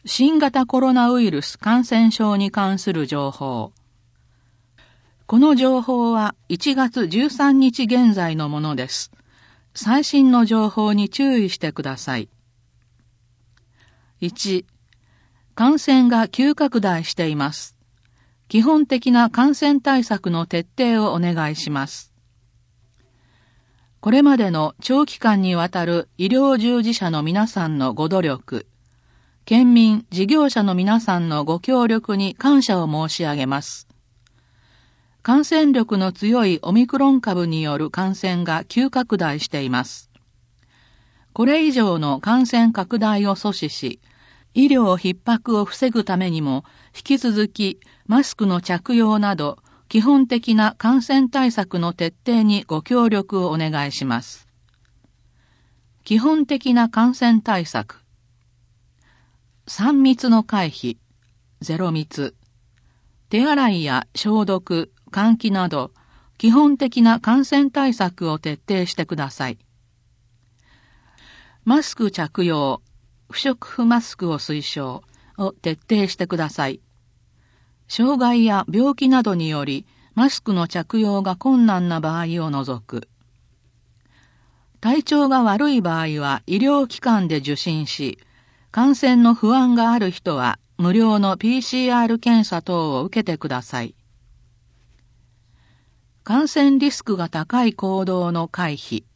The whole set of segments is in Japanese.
新型コロナウイルス感染症に関する情報。この情報は1月13日現在のものです。最新の情報に注意してください。1、感染が急拡大しています。基本的な感染対策の徹底をお願いします。これまでの長期間にわたる医療従事者の皆さんのご努力、県民、事業者の皆さんのご協力に感謝を申し上げます。感染力の強いオミクロン株による感染が急拡大しています。これ以上の感染拡大を阻止し、医療逼迫を防ぐためにも、引き続きマスクの着用など、基本的な感染対策の徹底にご協力をお願いします。基本的な感染対策。3密の回避、0密。手洗いや消毒、換気など、基本的な感染対策を徹底してください。マスク着用、不織布マスクを推奨を徹底してください。障害や病気などにより、マスクの着用が困難な場合を除く。体調が悪い場合は医療機関で受診し、感染の不安がある人は無料の PCR 検査等を受けてください。感染リスクが高い行動の回避。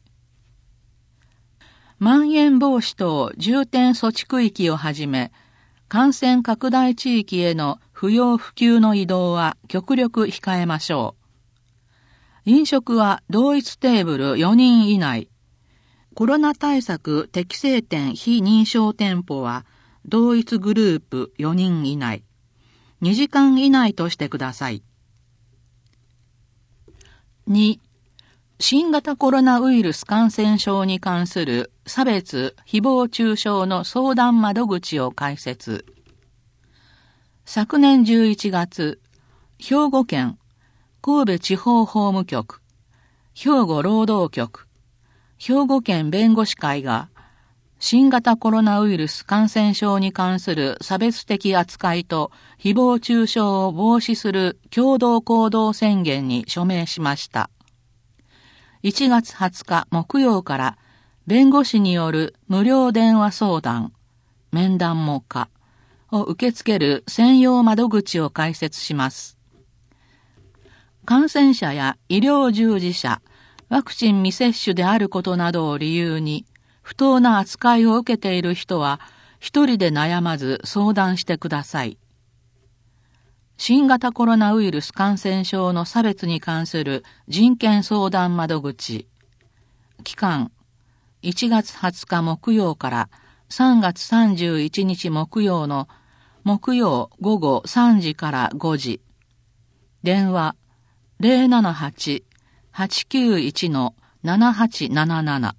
まん延防止等重点措置区域をはじめ、感染拡大地域への不要不急の移動は極力控えましょう。飲食は同一テーブル4人以内。コロナ対策適正店非認証店舗は同一グループ4人以内。2時間以内としてください。2、新型コロナウイルス感染症に関する差別・誹謗中傷の相談窓口を開設。昨年11月、兵庫県、神戸地方法務局、兵庫労働局、兵庫県弁護士会が、新型コロナウイルス感染症に関する差別的扱いと誹謗中傷を防止する共同行動宣言に署名しました。1月20日木曜から弁護士による無料電話相談、面談も可を受け付ける専用窓口を開設します。感染者や医療従事者、ワクチン未接種であることなどを理由に、不当な扱いを受けている人は、一人で悩まず相談してください。新型コロナウイルス感染症の差別に関する人権相談窓口。期間、1月20日木曜から3月31日木曜の木曜午後3時から5時。電話 078-891-7877